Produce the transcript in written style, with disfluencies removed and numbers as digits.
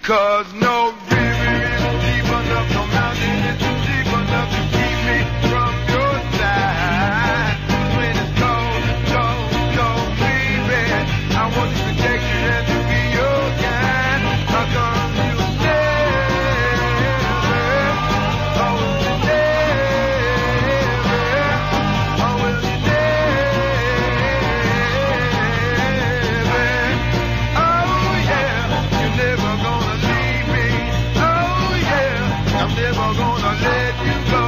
'Cause no river is deep enough, no mountain is too deep enough to keep me from your side. When it's cold, cold, cold, baby, I want to protect you and to be your guide. How come you never, oh, will you never, oh, will you never, oh yeah, you're never gonna leave me, oh yeah, I'm never gonna let you go.